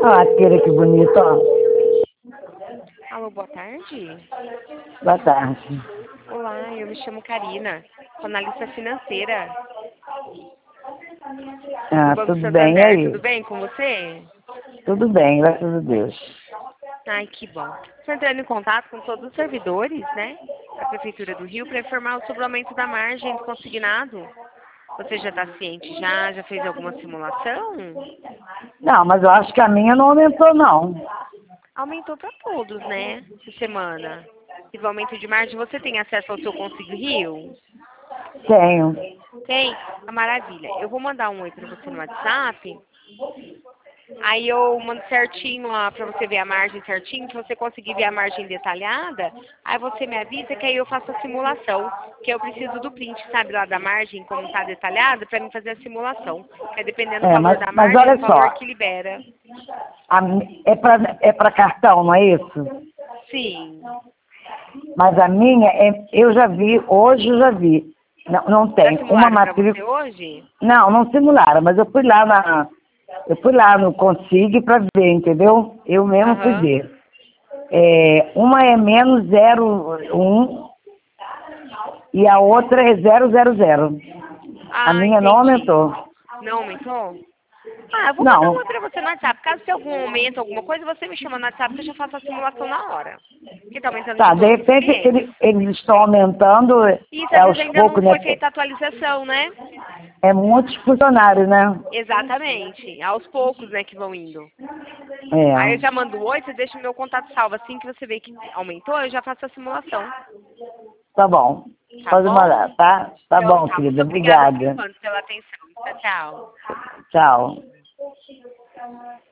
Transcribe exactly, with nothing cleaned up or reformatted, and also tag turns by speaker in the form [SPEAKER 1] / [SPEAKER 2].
[SPEAKER 1] Ah, Kira, que bonito, ó.
[SPEAKER 2] Alô, boa tarde.
[SPEAKER 1] Boa tarde.
[SPEAKER 2] Olá, eu me chamo Karina, sou analista financeira do
[SPEAKER 1] Ah,
[SPEAKER 2] Banco
[SPEAKER 1] tudo bem, e
[SPEAKER 2] Santander. Tudo
[SPEAKER 1] aí?
[SPEAKER 2] bem com você?
[SPEAKER 1] Tudo bem, graças a Deus.
[SPEAKER 2] Ai, que bom. Estou entrando em contato com todos os servidores, né, da Prefeitura do Rio para informar sobre o aumento da margem do consignado. Você já está ciente já? Já fez alguma simulação?
[SPEAKER 1] Não, mas eu acho que a minha não aumentou, não.
[SPEAKER 2] Aumentou para todos, né, essa semana. Teve aumento de margem. Você tem acesso ao seu Consigo Rio?
[SPEAKER 1] Tenho.
[SPEAKER 2] Tem? Ah, maravilha. Eu vou mandar um oi para você no WhatsApp. Aí eu mando certinho lá para você ver a margem certinho, se você conseguir ver a margem detalhada, aí você me avisa que aí eu faço a simulação, que eu preciso do print, sabe, lá da margem, como tá detalhado, para mim fazer a simulação. Que dependendo do
[SPEAKER 1] É,
[SPEAKER 2] valor
[SPEAKER 1] mas,
[SPEAKER 2] da
[SPEAKER 1] mas
[SPEAKER 2] margem, é o
[SPEAKER 1] olha
[SPEAKER 2] valor
[SPEAKER 1] só,
[SPEAKER 2] que libera.
[SPEAKER 1] a mi- é para é pra cartão, não é isso?
[SPEAKER 2] Sim.
[SPEAKER 1] Mas a minha, é, eu já vi, hoje eu já vi. Não, não
[SPEAKER 2] Já
[SPEAKER 1] tem uma
[SPEAKER 2] simularam para você
[SPEAKER 1] matrícula.
[SPEAKER 2] hoje?
[SPEAKER 1] Não, não simularam, mas eu fui lá na. Eu fui lá no Consig para ver, entendeu? Eu mesmo fui
[SPEAKER 2] Aham.
[SPEAKER 1] ver. É, uma é menos zero um e a outra é zero zero zero. A
[SPEAKER 2] Ah,
[SPEAKER 1] minha não
[SPEAKER 2] entendi.
[SPEAKER 1] aumentou.
[SPEAKER 2] Não aumentou? Ah, eu vou mandar um
[SPEAKER 1] Não.
[SPEAKER 2] oi pra você no WhatsApp. Caso tenha algum aumento, alguma coisa, você me chama no WhatsApp que eu já faço a simulação na hora. Que tá aumentando de
[SPEAKER 1] Tá, de
[SPEAKER 2] todos os
[SPEAKER 1] repente
[SPEAKER 2] clientes.
[SPEAKER 1] ele- eles estão aumentando é,
[SPEAKER 2] Isso, às vezes
[SPEAKER 1] aos
[SPEAKER 2] ainda não
[SPEAKER 1] poucos, né?
[SPEAKER 2] foi feita a atualização, né?
[SPEAKER 1] É muitos funcionários, né?
[SPEAKER 2] Exatamente. Aos poucos, né, que vão indo. Aí eu
[SPEAKER 1] É.
[SPEAKER 2] já mando oi, você deixa o meu contato salvo. Assim que você vê que aumentou, eu já faço a simulação.
[SPEAKER 1] Tá bom.
[SPEAKER 2] Tá
[SPEAKER 1] Pode mandar,
[SPEAKER 2] bom?
[SPEAKER 1] tá? Tá
[SPEAKER 2] Então
[SPEAKER 1] bom,
[SPEAKER 2] tá. Muito
[SPEAKER 1] querida.
[SPEAKER 2] obrigada por
[SPEAKER 1] Obrigada.
[SPEAKER 2] enquanto pela atenção. Tchau, tchau.
[SPEAKER 1] Tchau.